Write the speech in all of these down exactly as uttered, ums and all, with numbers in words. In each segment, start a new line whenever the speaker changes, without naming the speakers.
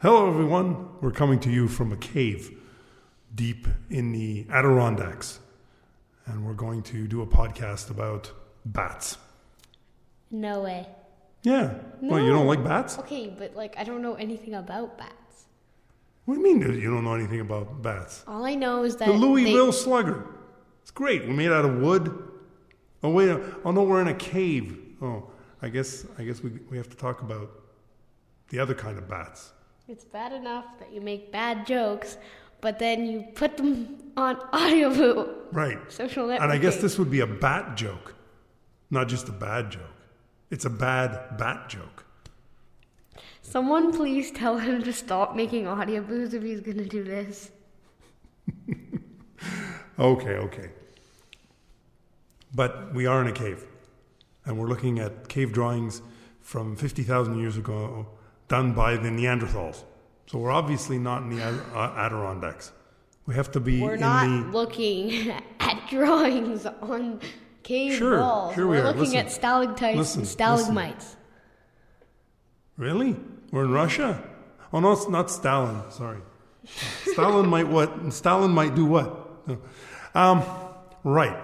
Hello, everyone. We're coming to you from a cave deep in the Adirondacks, and we're going to do a podcast about bats.
No way.
Yeah.
No.
Well, you don't like bats?
Okay, but like I don't know anything about bats.
What do you mean you don't know anything about bats?
All I know is that
The Louisville
they...
Slugger. It's great. We're made out of wood. Oh wait. Oh no, we're in a cave. Oh, I guess I guess we we have to talk about the other kind of bats.
It's bad enough that you make bad jokes, but then you put them on audio.
Right.
Social networking.
And I guess this would be a bat joke, not just a bad joke. It's a bad bat joke.
Someone please tell him to stop making audio boos if he's going to do this.
Okay, okay. But we are in a cave, and we're looking at cave drawings from fifty thousand years ago done by the Neanderthals. So we're obviously not in the Adirondacks. We have to be
We're
in
not
the...
looking at drawings on cave
Sure,
walls.
sure we
We're
are.
looking
Listen,
at stalactites
listen,
and stalagmites.
Really? We're in Russia? Oh, no, it's not Stalin. Sorry. Stalin might what? Stalin might do what? No. Um, right.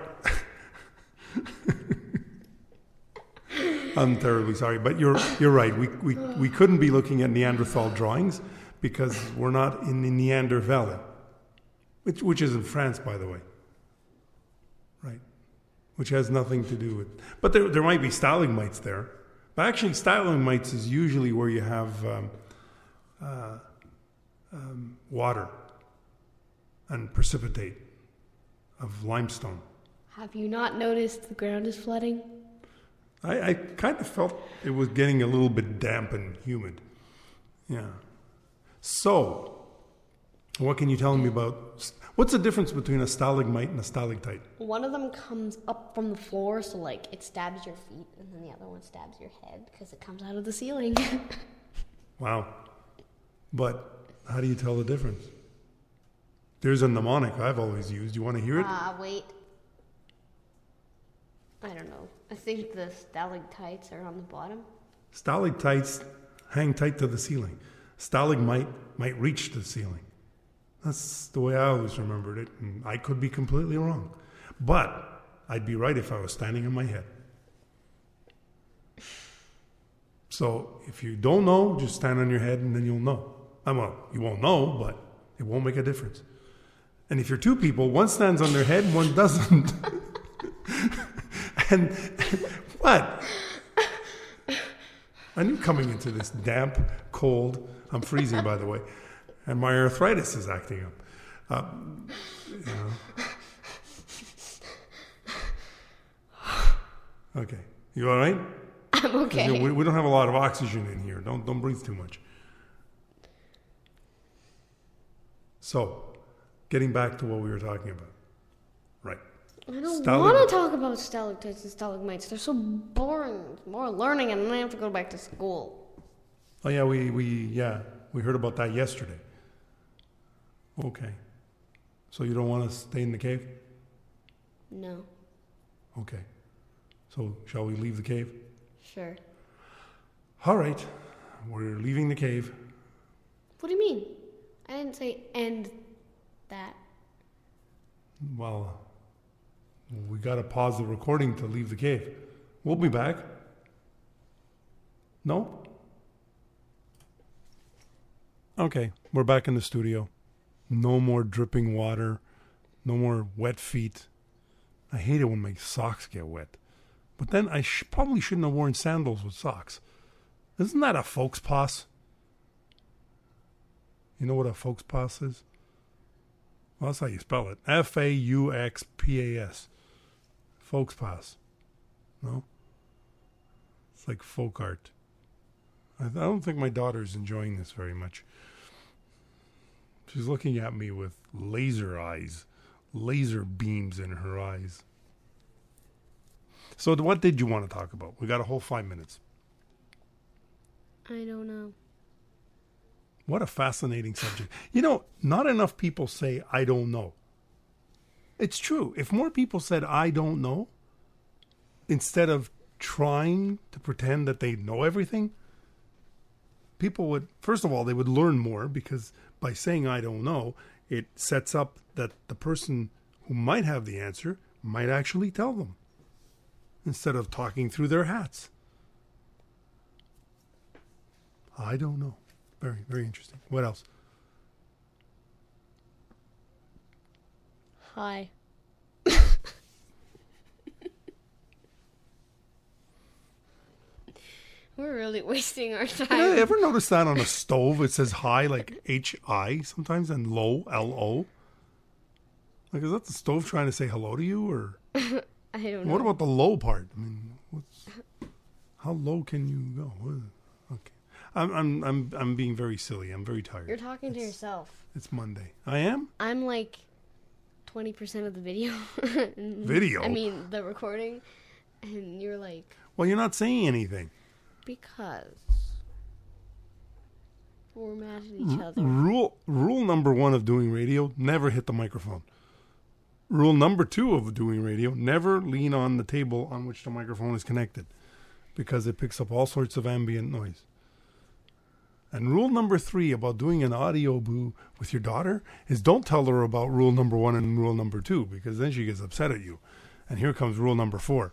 I'm terribly sorry, but you're you're right. We we we couldn't be looking at Neanderthal drawings because we're not in the Neander Valley, which which is in France, by the way. Right, which has nothing to do with. But there there might be stalagmites there. But actually, stalagmites is usually where you have um, uh, um, water and precipitate of limestone.
Have you not noticed the ground is flooding?
I, I kind of felt it was getting a little bit damp and humid. Yeah. So, what can you tell me about... What's the difference between a stalagmite and a stalactite?
One of them comes up from the floor, so like it stabs your feet, and then the other one stabs your head because it comes out of the ceiling.
Wow. But how do you tell the difference? There's a mnemonic I've always used. You want to hear it?
Ah, uh, wait. I don't know. I think the stalactites are on the bottom.
Stalactites hang tight to the ceiling. Stalagmite might reach the ceiling. That's the way I always remembered it, and I could be completely wrong. But I'd be right if I was standing on my head. So if you don't know, just stand on your head and then you'll know. Uh, well, you won't know, but it won't make a difference. And if you're two people, one stands on their head and one doesn't. And what? I knew coming into this damp, cold, I'm freezing, by the way, and my arthritis is acting up. Uh, you know. Okay. You all right?
I'm okay.
You know, we, we don't have a lot of oxygen in here. Don't don't breathe too much. So, getting back to what we were talking about. Right.
I don't
Stalag-
want to talk about stalactites and stalagmites. They're so boring. It's more learning, and then I have to go back to school.
Oh yeah, we, we yeah we heard about that yesterday. Okay, so you don't want to stay in the cave?
No.
Okay, so shall we leave the cave?
Sure.
All right, we're leaving the cave.
What do you mean? I didn't say end that.
Well, we got to pause the recording to leave the cave. We'll be back. No? Okay, we're back in the studio. No more dripping water. No more wet feet. I hate it when my socks get wet. But then I sh- probably shouldn't have worn sandals with socks. Isn't that a folks pass? You know what a folks pass is? Well, that's how you spell it. F A U X P A S. Folks pass. No? It's like folk art. I, I don't think my daughter's enjoying this very much. She's looking at me with laser eyes. Laser beams in her eyes. So what did you want to talk about? We got a whole five minutes.
I don't know.
What a fascinating subject. You know, not enough people say, I don't know. It's true. If more people said, I don't know, instead of trying to pretend that they know everything, people would, first of all, they would learn more because by saying I don't know, it sets up that the person who might have the answer might actually tell them instead of talking through their hats. I don't know. Very, very interesting. What else?
Hi. We're really wasting our time.
Yeah, ever notice that on a stove it says high like H I sometimes and low L O? Like, is that the stove trying to say hello to you, or
I don't know.
what about the low part? I mean, what's, how low can you go? What- Okay, I'm I'm I'm I'm being very silly. I'm very tired.
You're talking to
It's-
yourself.
It's Monday. I am.
I'm like twenty percent of the video.
Video?
I mean, the recording. And you're like,
Well, you're not saying anything.
because we're mad at each other.
Rule rule number one of doing radio: never hit the microphone. Rule number two of doing radio: never lean on the table on which the microphone is connected, because it picks up all sorts of ambient noise. And rule number three about doing an audio boo with your daughter is don't tell her about rule number one and rule number two, because then she gets upset at you. And here comes rule number four: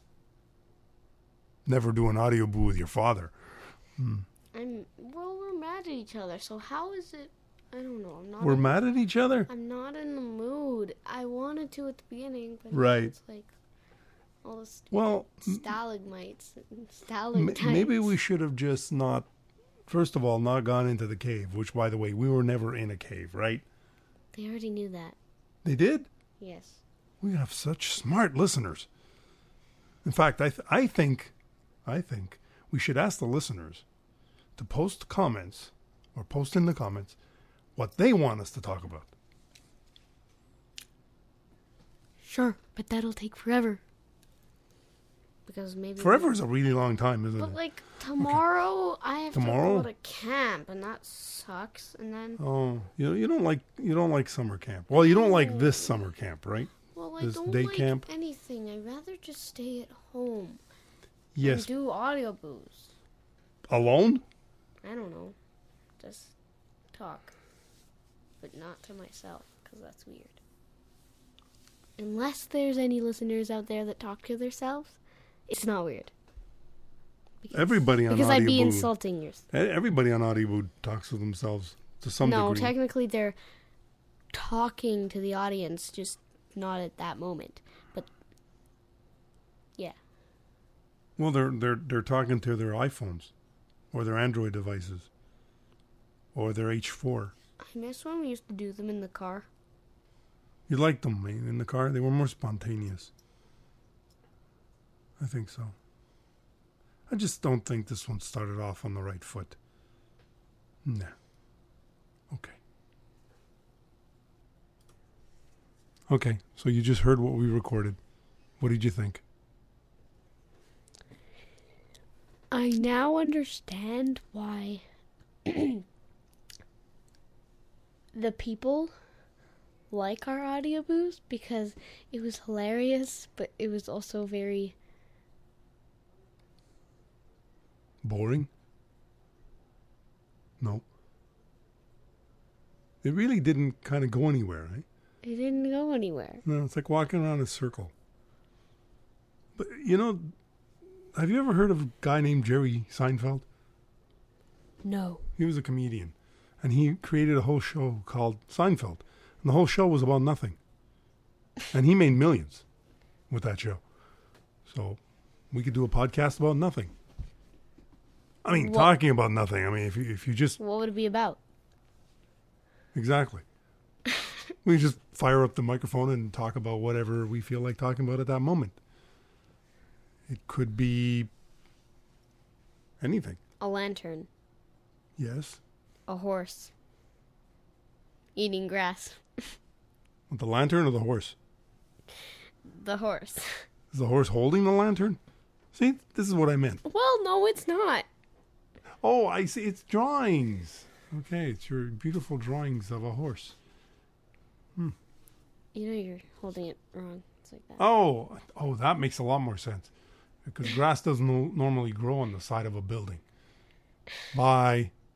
never do an audio boo with your father. Hmm.
I'm well, we're mad at each other. So how is it? I don't know. I'm not.
We're
in,
mad at each other?
I'm not in the mood. I wanted to at the beginning, but
Right.
it's like all this
Well,
stalagmites and
M-
stalactites.
maybe we should have just not, first of all, not gone into the cave, which, by the way, we were never in a cave, right?
They already knew that.
They did?
Yes.
We have such smart listeners. In fact, I, th- I think, I think we should ask the listeners to post comments or post in the comments what they want us to talk about.
Sure, but that'll take forever. Because maybe
Forever is a really long time, isn't
But
it?
like tomorrow, I have
Tomorrow?
to go to camp, and that sucks. And then,
Oh, you you don't like you don't like summer camp. Well, you don't like this summer camp, right?
well, I
This
don't
day
like
camp?
anything. I'd rather just stay at home
Yes.
and do audio boos.
Alone?
I don't know, just talk, but not to myself, because that's weird. Unless there's any listeners out there that talk to themselves, it's not weird. Because,
Everybody on
because I'd be
Audioboo-
insulting yours.
E- Everybody on Audioboo talks to themselves to some
No,
degree.
technically they're talking to the audience, just not at that moment. But yeah,
Well, they're they're they're talking to their iPhones, or their Android devices, or their H four.
I miss when we used to do them in the car.
You liked them, man, in the car. They were more spontaneous. I think so. I just don't think this one started off on the right foot. Nah. Okay. Okay, so you just heard what we recorded. What did you think?
I now understand why the people like our audioboos, because it was hilarious, but it was also very
Boring? No. It really didn't kind of go anywhere, right?
it didn't go anywhere.
No, it's like walking around in a circle. But, you know, have you ever heard of a guy named Jerry Seinfeld?
No.
He was a comedian. And he created a whole show called Seinfeld. And the whole show was about nothing. And he made millions with that show. So we could do a podcast about nothing. I mean,
What-
talking about nothing. I mean, if you, if you just...
What would it be about?
Exactly. We just fire up the microphone and talk about whatever we feel like talking about at that moment. It could be anything.
A lantern.
Yes.
A horse. Eating grass.
With the lantern or the horse?
The horse.
Is the horse holding the lantern? See, this is what I meant.
Well, no, it's not.
Oh, I see. It's drawings. Okay, it's your beautiful drawings of a horse.
You know you're holding it wrong. It's like that.
Oh, oh, that makes a lot more sense. Because grass doesn't no- normally grow on the side of a building. Bye.